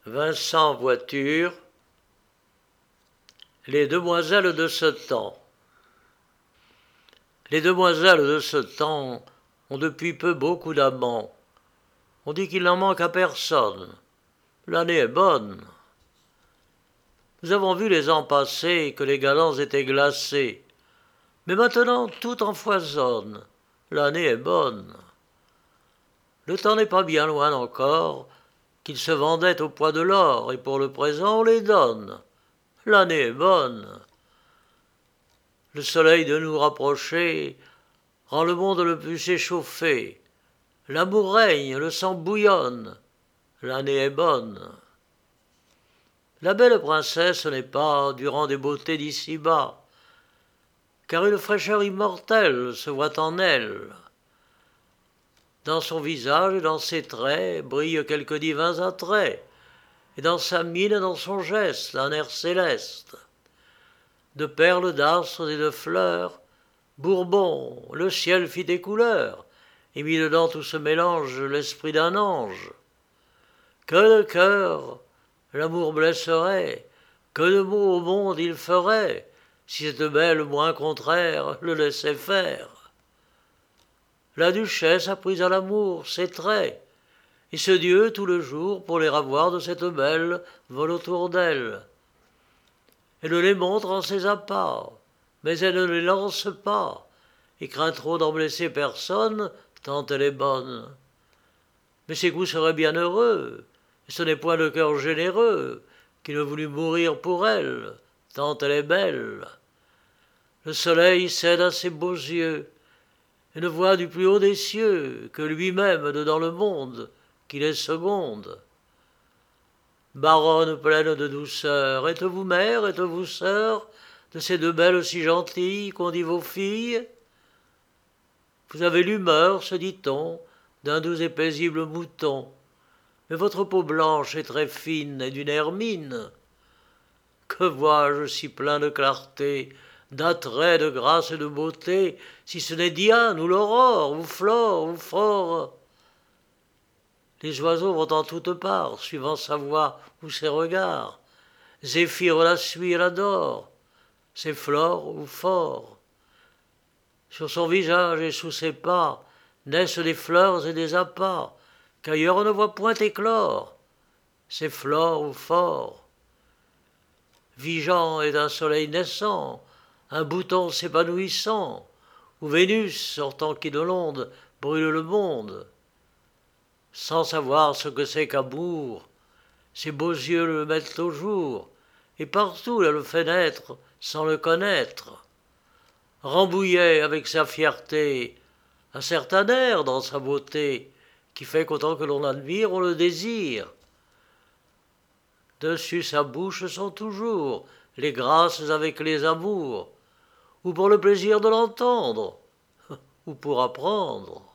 Vincent Voiture, Les demoiselles de ce temps. Les demoiselles de ce temps ont depuis peu beaucoup d'amants. On dit qu'il n'en manque à personne. L'année est bonne. Nous avons vu les ans passés que les galants étaient glacés. Mais maintenant tout empoisonne. L'année est bonne. Le temps n'est pas bien loin encore qu'ils se vendaient au poids de l'or, et pour le présent on les donne. L'année est bonne. Le soleil de nous rapprocher rend le monde le plus échauffé. L'amour règne, le sang bouillonne. L'année est bonne. La belle princesse n'est pas du rang des beautés d'ici-bas, car une fraîcheur immortelle se voit en elle. Dans son visage et dans ses traits brillent quelques divins attraits, et dans sa mine et dans son geste un air céleste. De perles, d'astres et de fleurs, Bourbon, le ciel fit des couleurs, et mit dedans tout ce mélange l'esprit d'un ange. Que de cœur l'amour blesserait, que de maux au monde il ferait, si cette belle moins contraire le laissait faire. La duchesse a pris à l'amour ses traits, et ce Dieu tout le jour, pour les ravoir de cette belle, vole autour d'elle. Elle les montre en ses appas, mais elle ne les lance pas, et craint trop d'en blesser personne, tant elle est bonne. Mais ses goûts seraient bien heureux, et ce n'est point le cœur généreux qui ne voulut mourir pour elle, tant elle est belle. Le soleil cède à ses beaux yeux, et ne voit du plus haut des cieux que lui-même dedans le monde, qu'il est seconde. Baronne pleine de douceur, êtes-vous mère, êtes-vous sœur de ces deux belles si gentilles qu'on dit vos filles? Vous avez l'humeur, se dit-on, d'un doux et paisible mouton, mais votre peau blanche est très fine et d'une hermine. Que vois-je si plein de clarté, d'attrait, de grâce et de beauté, si ce n'est Diane ou l'aurore, ou Flore, ou Fort? Les oiseaux vont en toutes parts, suivant sa voix ou ses regards. Zéphyr la suit et l'adore, c'est Flore ou Fort. Sur son visage et sous ses pas naissent des fleurs et des appas, qu'ailleurs on ne voit point éclore, c'est Flore ou Fort. Vigeant est un soleil naissant, un bouton s'épanouissant, ou Vénus sortant qui de l'onde brûle le monde. Sans savoir ce que c'est qu'amour, ses beaux yeux le mettent au jour, et partout elle le fait naître sans le connaître. Rambouillet avec sa fierté, un certain air dans sa beauté, qui fait qu'autant que l'on admire, on le désire. Dessus sa bouche sont toujours les grâces avec les amours, ou pour le plaisir de l'entendre, ou pour apprendre.